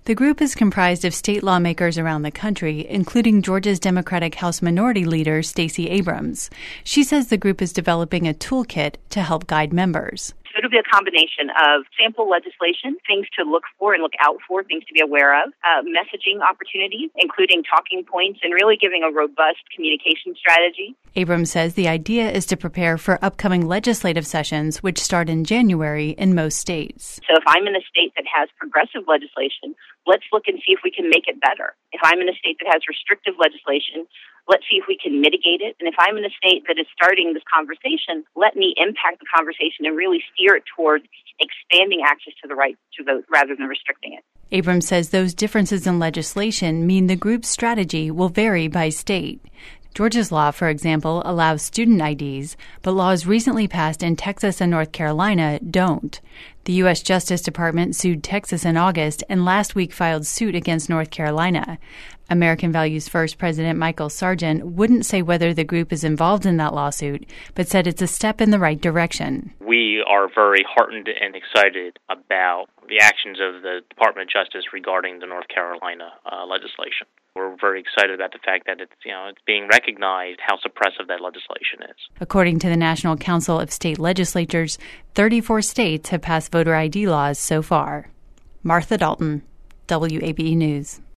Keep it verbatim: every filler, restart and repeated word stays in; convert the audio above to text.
The group is comprised of state lawmakers around the country, including Georgia's Democratic House Minority Leader Stacey Abrams. She says the group is developing a toolkit to help guide members. It'll be a combination of sample legislation, things to look for and look out for, things to be aware of, uh, messaging opportunities, including talking points, and really giving a robust communication strategy. Abrams says the idea is to prepare for upcoming legislative sessions, which start in January in most states. So if I'm in a state that has progressive legislation, let's look and see if we can make it better. If I'm in a state that has restrictive legislation, let's see if we can mitigate it. And if I'm in a state that is starting this conversation, let me impact the conversation and really steer it toward expanding access to the right to vote rather than restricting it. Abrams says those differences in legislation mean the group's strategy will vary by state. Georgia's law, for example, allows student I Ds, but laws recently passed in Texas and North Carolina don't. The U S Justice Department sued Texas in August and last week filed suit against North Carolina. American Values First President Michael Sargent wouldn't say whether the group is involved in that lawsuit, but said it's a step in the right direction. We are very heartened and excited about the actions of the Department of Justice regarding the North Carolina uh, legislation. We're very excited about the fact that it's, you know, it's being recognized how suppressive that legislation is. According to the National Council of State Legislatures, thirty-four states have passed voter I D laws so far. Martha Dalton, W A B E News.